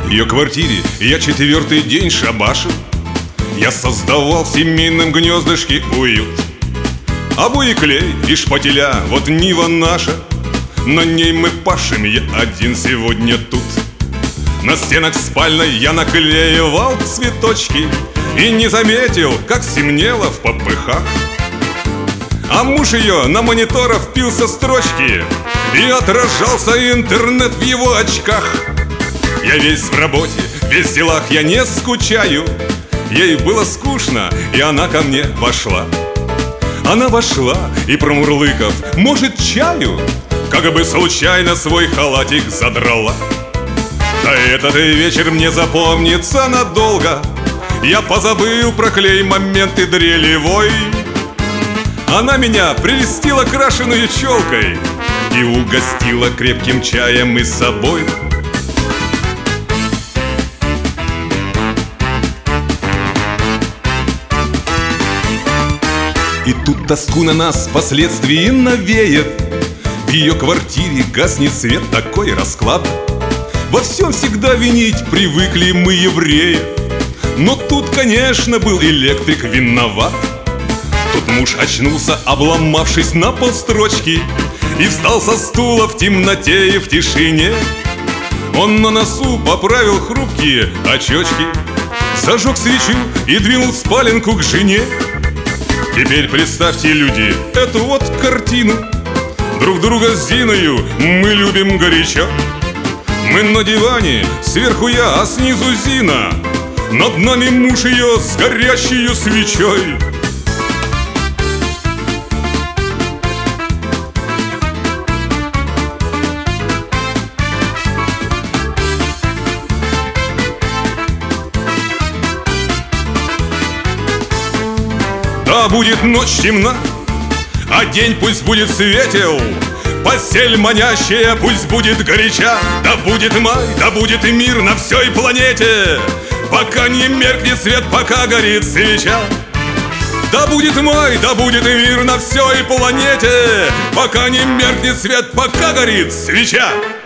ее квартире я 4-й день шабашил. Я создавал в семейном гнездышке уют. Обои клей и шпателя, вот Нива наша, на ней мы пашем, я один сегодня тут. На стенах спальной я наклеивал цветочки и не заметил, как стемнело в попыхах. А муж ее на мониторах впился строчки, и отражался интернет в его очках. Я весь в работе, весь в делах, я не скучаю. Ей было скучно, и она ко мне вошла. Она вошла и, промурлыков, может, чаю, как бы случайно свой халатик задрала. Да этот вечер мне запомнится надолго. Я позабыл про клей, моменты дрелевой. Она меня прельстила крашеную челкой и угостила крепким чаем и собой. И тут тоску на нас впоследствии навеет. В ее квартире гаснет свет, такой расклад. Во всем всегда винить привыкли мы, евреев. Но тут, конечно, был электрик виноват. Тут муж очнулся, обломавшись на полстрочки, и встал со стула в темноте и в тишине. Он на носу поправил хрупкие очечки, зажег свечу и двинул спаленку к жене. Теперь представьте, люди, эту вот картину. Друг друга с Зиною мы любим горячо. Мы на диване, сверху я, а снизу Зина. Над нами муж ее с горящей свечой. Да будет ночь темна, а день пусть будет светел. Постель манящая пусть будет горяча. Да будет май, да будет и мир на всей планете, пока не меркнет свет, пока горит свеча. Да будет май, да будет и мир на всей планете, пока не меркнет свет, пока горит свеча.